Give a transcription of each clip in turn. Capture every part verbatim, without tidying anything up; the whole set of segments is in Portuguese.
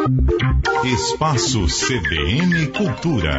Espaço C B N Cultura.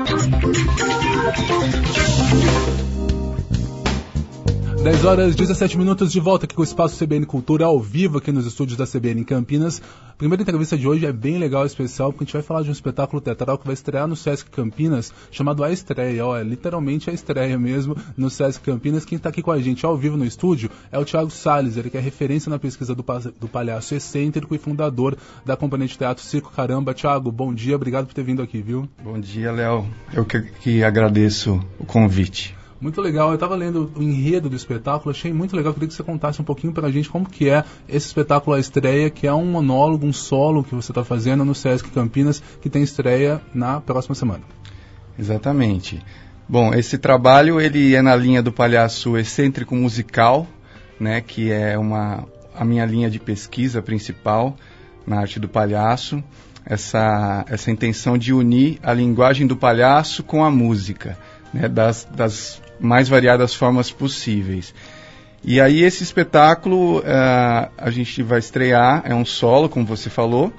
dez horas e dezessete minutos, de volta aqui com o Espaço C B N Cultura, ao vivo aqui nos estúdios da C B N em Campinas. A primeira entrevista de hoje é bem legal, especial, porque a gente vai falar de um espetáculo teatral que vai estrear no Sesc Campinas, chamado A Estreia. Ó, é literalmente a estreia mesmo no Sesc Campinas. Quem está aqui com a gente ao vivo no estúdio é o Thiago Salles, ele que é referência na pesquisa do, do palhaço excêntrico e fundador da companhia de teatro Circo Caramba. Thiago, bom dia, obrigado por ter vindo aqui, viu? Bom dia, Léo. Eu que, que agradeço o convite. Muito legal, eu estava lendo o enredo do espetáculo, achei muito legal, queria que você contasse um pouquinho para a gente como que é esse espetáculo A Estreia, que é um monólogo, um solo que você está fazendo no Sesc Campinas, que tem estreia na próxima semana. Exatamente. Bom, esse trabalho ele é na linha do palhaço excêntrico musical, né, que é uma, a minha linha de pesquisa principal na arte do palhaço, essa, essa intenção de unir a linguagem do palhaço com a música, né, das, das mais variadas formas possíveis. E aí esse espetáculo uh, a gente vai estrear, é um solo, como você falou,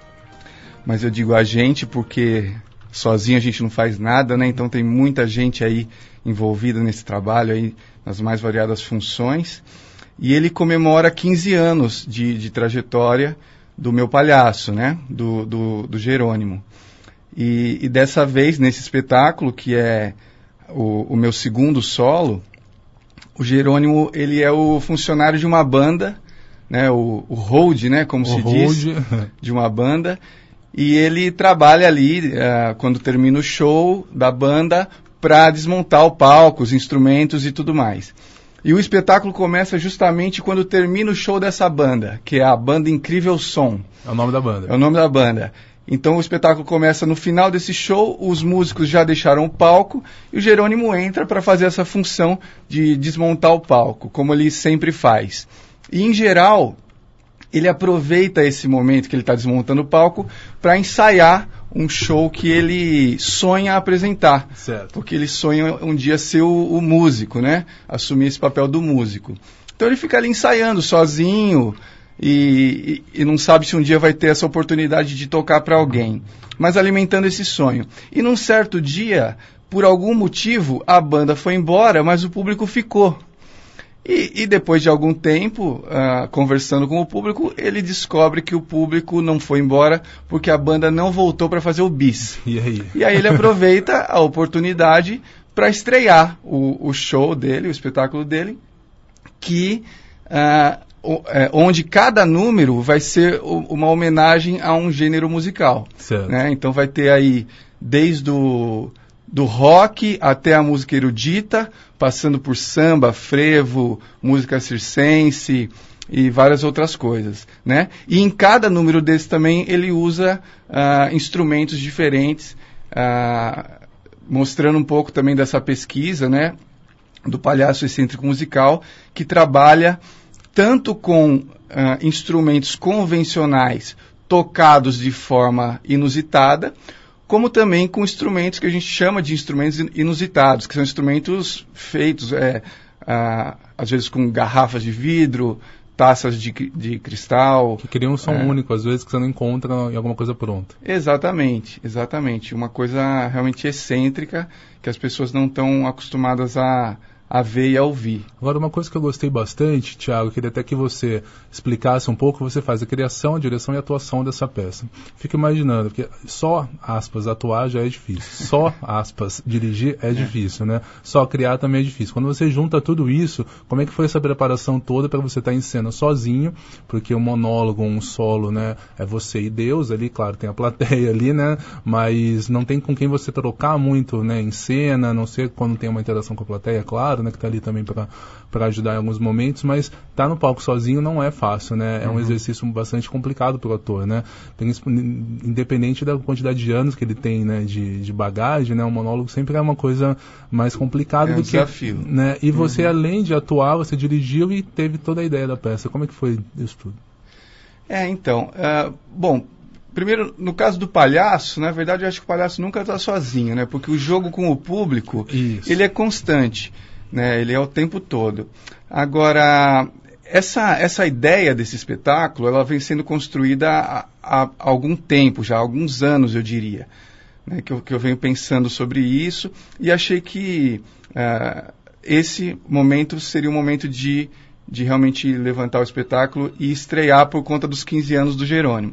mas eu digo a gente porque sozinho a gente não faz nada, né? Então tem muita gente aí envolvida nesse trabalho, aí, nas mais variadas funções. E ele comemora quinze anos de, de trajetória do meu palhaço, né? Do, do, do Jerônimo. E, e dessa vez, nesse espetáculo, que é O, o meu segundo solo, o Jerônimo, ele é o funcionário de uma banda, né, o, o hold, né, como o se hold. diz, de uma banda, e ele trabalha ali, uh, quando termina o show da banda, para desmontar o palco, os instrumentos e tudo mais. E o espetáculo começa justamente quando termina o show dessa banda, que é a Banda Incrível Som. É o nome da banda. É o nome da banda. Então o espetáculo começa no final desse show, os músicos já deixaram o palco e o Jerônimo entra para fazer essa função de desmontar o palco, como ele sempre faz. E em geral, ele aproveita esse momento que ele está desmontando o palco para ensaiar um show que ele sonha apresentar. Certo. Porque ele sonha um dia ser o, o músico, né? Assumir esse papel do músico. Então ele fica ali ensaiando sozinho, E, e, e não sabe se um dia vai ter essa oportunidade de tocar para alguém, mas alimentando esse sonho. E num certo dia, por algum motivo, a banda foi embora, mas o público ficou. E, e depois de algum tempo, uh, conversando com o público, ele descobre que o público não foi embora porque a banda não voltou para fazer o bis. E aí? E aí ele aproveita a oportunidade para estrear o, o show dele, o espetáculo dele, que... Uh, onde cada número vai ser uma homenagem a um gênero musical. Né? Então vai ter aí desde o do rock até a música erudita, passando por samba, frevo, música circense e várias outras coisas. Né? E em cada número desse também ele usa uh, instrumentos diferentes, uh, mostrando um pouco também dessa pesquisa, né, do palhaço excêntrico musical, que trabalha tanto com uh, instrumentos convencionais tocados de forma inusitada, como também com instrumentos que a gente chama de instrumentos inusitados, que são instrumentos feitos, é, uh, às vezes com garrafas de vidro, taças de, de cristal. Que criam um som é, único, às vezes, que você não encontra em alguma coisa pronta. Exatamente, exatamente. Uma coisa realmente excêntrica, que as pessoas não estão acostumadas a... a ver e a ouvir. Agora, uma coisa que eu gostei bastante, Thiago, eu queria até que você explicasse um pouco, você faz a criação, a direção e a atuação dessa peça. Fico imaginando, porque só, aspas, atuar já é difícil. Só, aspas, dirigir é, é difícil, né? Só criar também é difícil. Quando você junta tudo isso, como é que foi essa preparação toda para você estar em cena sozinho? Porque um monólogo, um solo, né, é você e Deus ali, claro, tem a plateia ali, né? Mas não tem com quem você trocar muito, né, em cena, a não ser quando tem uma interação com a plateia, claro, né, que está ali também para ajudar em alguns momentos, mas estar tá no palco sozinho não é fácil, né? É um uhum. exercício bastante complicado para o ator, né? Tem, independente da quantidade de anos que ele tem, né, de, de bagagem, né, um monólogo sempre é uma coisa mais complicada é do um que... desafio. Né? E você, uhum. além de atuar, você dirigiu e teve toda a ideia da peça. Como é que foi isso tudo? É, então, uh, bom... Primeiro, no caso do palhaço, na verdade, eu acho que o palhaço nunca está sozinho, né? Porque o jogo com o público, Isso. ele é constante, né? Ele é o tempo todo. Agora, essa, essa ideia desse espetáculo, ela vem sendo construída há, há algum tempo já, há alguns anos, eu diria, né, que, eu, que eu venho pensando sobre isso e achei que uh, esse momento seria um momento de, de realmente levantar o espetáculo e estrear por conta dos quinze anos do Jerônimo.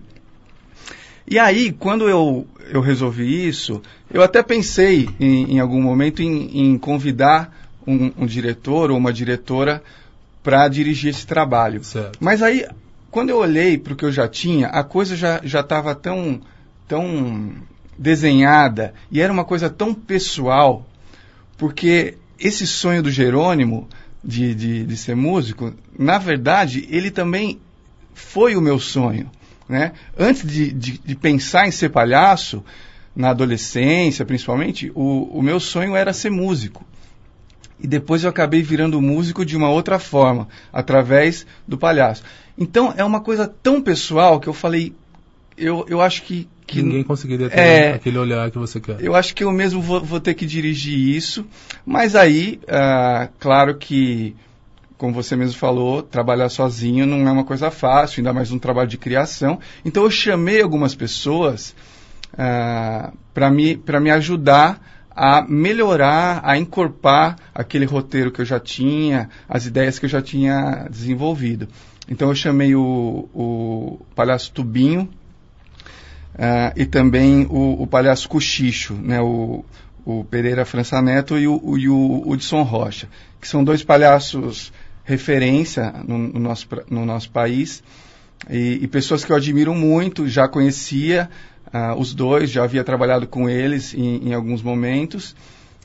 E aí, quando eu, eu resolvi isso, eu até pensei em, em algum momento em, em convidar um, um diretor ou uma diretora para dirigir esse trabalho. Certo. Mas aí, quando eu olhei para o que eu já tinha, a coisa já já estava tão, tão desenhada e era uma coisa tão pessoal, porque esse sonho do Jerônimo de, de, de ser músico, na verdade, ele também foi o meu sonho. Né? Antes de, de, de pensar em ser palhaço, na adolescência principalmente, o, o meu sonho era ser músico. E depois eu acabei virando músico de uma outra forma, através do palhaço. Então é uma coisa tão pessoal que eu falei, eu, eu acho que, que... Ninguém conseguiria ter é, aquele olhar que você quer. Eu acho que eu mesmo vou, vou ter que dirigir isso, mas aí, ah, claro que... Como você mesmo falou, trabalhar sozinho não é uma coisa fácil, ainda mais um trabalho de criação. Então eu chamei algumas pessoas uh, para me, para me ajudar a melhorar, a encorpar aquele roteiro que eu já tinha, as ideias que eu já tinha desenvolvido. Então eu chamei o, o Palhaço Tubinho uh, e também o, o Palhaço Cochicho, né, o, o Pereira França Neto e o, o, e o Hudson Rocha, que são dois palhaços referência no, no, nosso, no nosso país e, e pessoas que eu admiro muito, já conhecia uh, os dois, já havia trabalhado com eles em, em alguns momentos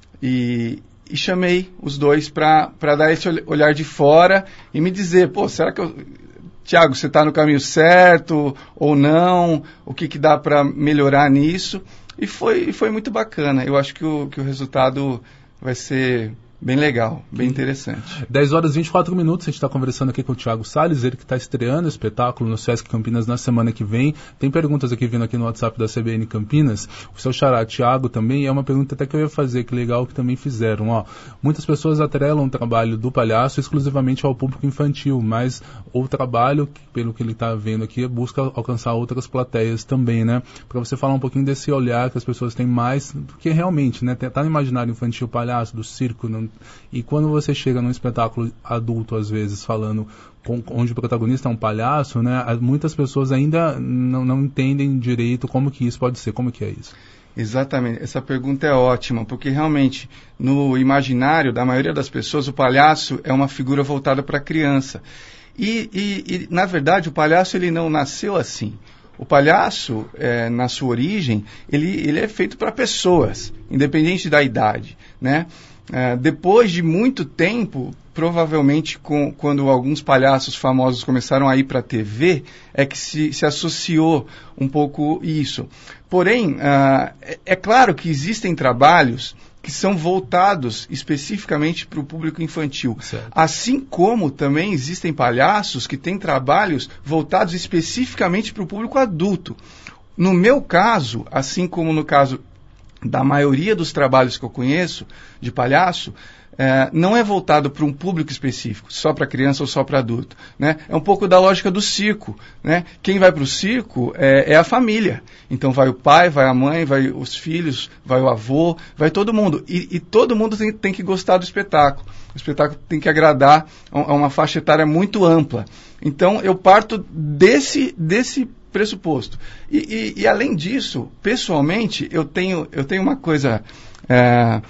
e, e chamei os dois para dar esse olhar de fora e me dizer, pô, será que eu... Tiago, você está no caminho certo ou não? O que, que dá para melhorar nisso? E foi, foi muito bacana. Eu acho que o, que o resultado vai ser bem legal, bem interessante. dez horas e vinte e quatro minutos, a gente está conversando aqui com o Thiago Salles, ele que está estreando o espetáculo no Sesc Campinas na semana que vem. Tem perguntas aqui vindo aqui no WhatsApp da C B N Campinas. O seu xará, Thiago, também é uma pergunta até que eu ia fazer, que legal que também fizeram. Ó, muitas pessoas atrelam o trabalho do palhaço exclusivamente ao público infantil, mas o trabalho, pelo que ele está vendo aqui, busca alcançar outras plateias também, né? Para você falar um pouquinho desse olhar que as pessoas têm mais, porque realmente, né, tá no imaginário infantil o palhaço, do circo, não. E quando você chega num espetáculo adulto, às vezes, falando com, onde o protagonista é um palhaço, né, muitas pessoas ainda não, não entendem direito como que isso pode ser, como que é isso. Exatamente, essa pergunta é ótima, porque realmente no imaginário da maioria das pessoas o palhaço é uma figura voltada para a criança. E, e, e, na verdade, o palhaço ele não nasceu assim. O palhaço, é, na sua origem, ele, ele é feito para pessoas, independente da idade, né? Uh, depois de muito tempo, provavelmente com, quando alguns palhaços famosos começaram a ir para a T V, é que se, se associou um pouco isso. Porém, uh, é, é claro que existem trabalhos que são voltados especificamente para o público infantil. Certo. Assim como também existem palhaços que têm trabalhos voltados especificamente para o público adulto. No meu caso, assim como no caso da maioria dos trabalhos que eu conheço de palhaço, é, não é voltado para um público específico, só para criança ou só para adulto, né? É um pouco da lógica do circo, né? Quem vai para o circo é, é a família. Então vai o pai, vai a mãe, vai os filhos, vai o avô, vai todo mundo. E, e todo mundo tem, tem que gostar do espetáculo. O espetáculo tem que agradar a, a uma faixa etária muito ampla. Então eu parto desse, desse pressuposto. E, e, e além disso, pessoalmente, eu tenho, eu tenho uma coisa é,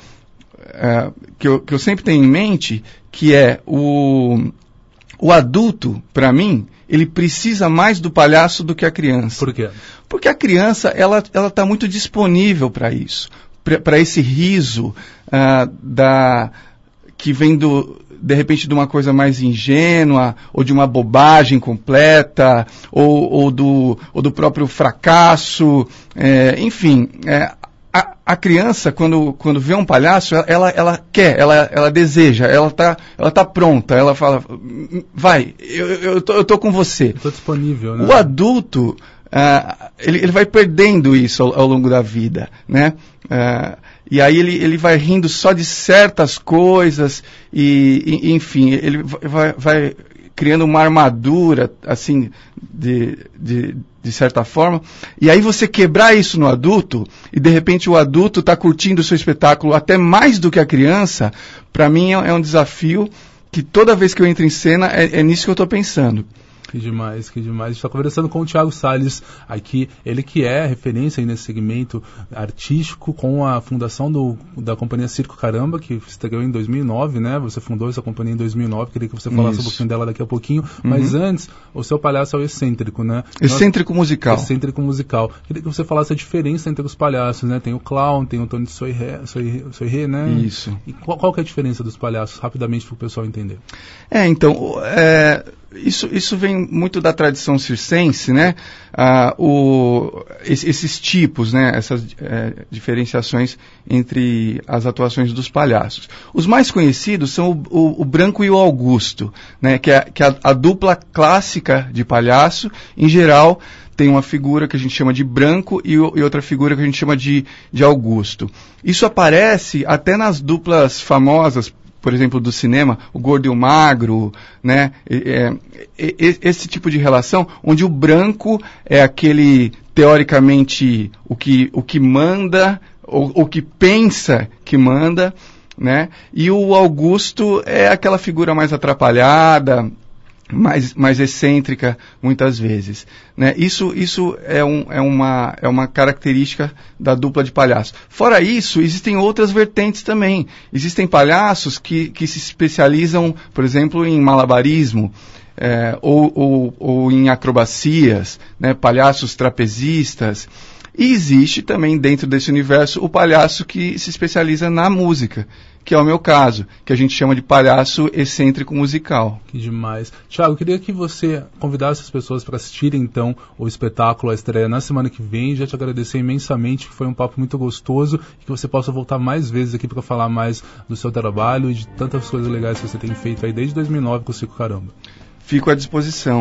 é, que, eu, que eu sempre tenho em mente, que é o, o adulto, para mim, ele precisa mais do palhaço do que a criança. Por quê? Porque a criança, ela ela está muito disponível para isso, para esse riso uh, da, que vem do... de repente de uma coisa mais ingênua, ou de uma bobagem completa, ou, ou, do, ou do próprio fracasso, é, enfim, é, a, a criança, quando, quando vê um palhaço, ela, ela quer, ela, ela deseja, ela está ela tá pronta, ela fala, vai, eu, eu, tô, eu tô com você. Estou disponível, né? O adulto, uh, ele, ele vai perdendo isso ao, ao longo da vida, né? Uh, E aí ele, ele vai rindo só de certas coisas e, e enfim, ele vai, vai criando uma armadura, assim, de, de, de certa forma. E aí você quebrar isso no adulto, e de repente o adulto está curtindo o seu espetáculo até mais do que a criança, para mim é, é um desafio que toda vez que eu entro em cena, é, é nisso que eu estou pensando. Que demais, que demais. A gente está conversando com o Thiago Salles aqui, ele que é referência aí nesse segmento artístico com a fundação do, da companhia Circo Caramba, que estreou em dois mil e nove, né? Você fundou essa companhia em dois mil e nove, queria que você falasse Isso. um pouquinho dela daqui a pouquinho. Uhum. Mas antes, o seu palhaço é o excêntrico, né? Excêntrico Nós, musical. Excêntrico musical. Queria que você falasse a diferença entre os palhaços, né? Tem o clown, tem o Tony Soiré, Soiré, né? Isso. E qual, qual que é a diferença dos palhaços, rapidamente, para o pessoal entender? É, então, é... Isso, isso vem muito da tradição circense, né? Ah, o, esses tipos, né? Essas é, diferenciações entre as atuações dos palhaços. Os mais conhecidos são o, o, o Branco e o Augusto, né? Que é, que é a, a dupla clássica de palhaço. Em geral, tem uma figura que a gente chama de Branco e, e outra figura que a gente chama de, de Augusto. Isso aparece até nas duplas famosas, por exemplo, do cinema, o gordo e o magro, né? É, é, é, esse tipo de relação, onde o branco é aquele, teoricamente, o que, o que manda, ou o que pensa que manda, né? E o Augusto é aquela figura mais atrapalhada, mais, mais excêntrica, muitas vezes, né? Isso, isso é, um, é, uma, é uma característica da dupla de palhaços. Fora isso, existem outras vertentes também. Existem palhaços que, que se especializam, por exemplo, em malabarismo, é, ou, ou, ou em acrobacias, né? Palhaços trapezistas. E existe também, dentro desse universo, o palhaço que se especializa na música, que é o meu caso, que a gente chama de palhaço excêntrico musical. Que demais. Thiago, eu queria que você convidasse as pessoas para assistirem, então, o espetáculo, a estreia na semana que vem. Já te agradecer imensamente, que foi um papo muito gostoso, e que você possa voltar mais vezes aqui para falar mais do seu trabalho e de tantas coisas legais que você tem feito aí desde dois mil e nove com o Circo Caramba. Fico à disposição.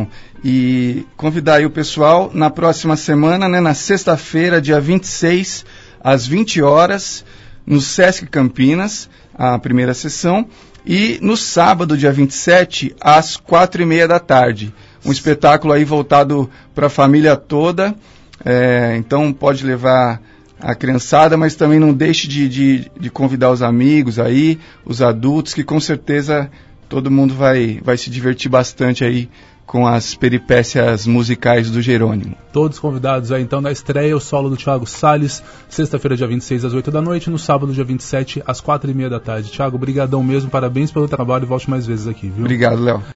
E convidar aí o pessoal na próxima semana, né, na sexta-feira, dia vinte e seis, às vinte horas, no Sesc Campinas, a primeira sessão, e no sábado, dia vinte e sete, às quatro e meia da tarde. Um espetáculo aí voltado para a família toda, é, então pode levar a criançada, mas também não deixe de, de, de convidar os amigos aí, os adultos, que com certeza todo mundo vai, vai se divertir bastante aí com as peripécias musicais do Jerônimo. Todos convidados aí, então, na estreia, o solo do Thiago Salles, sexta-feira, dia vinte e seis, às oito da noite, no sábado, dia vinte e sete, às quatro e meia da tarde. Thiago, brigadão mesmo, parabéns pelo trabalho e volte mais vezes aqui, viu? Obrigado, Léo.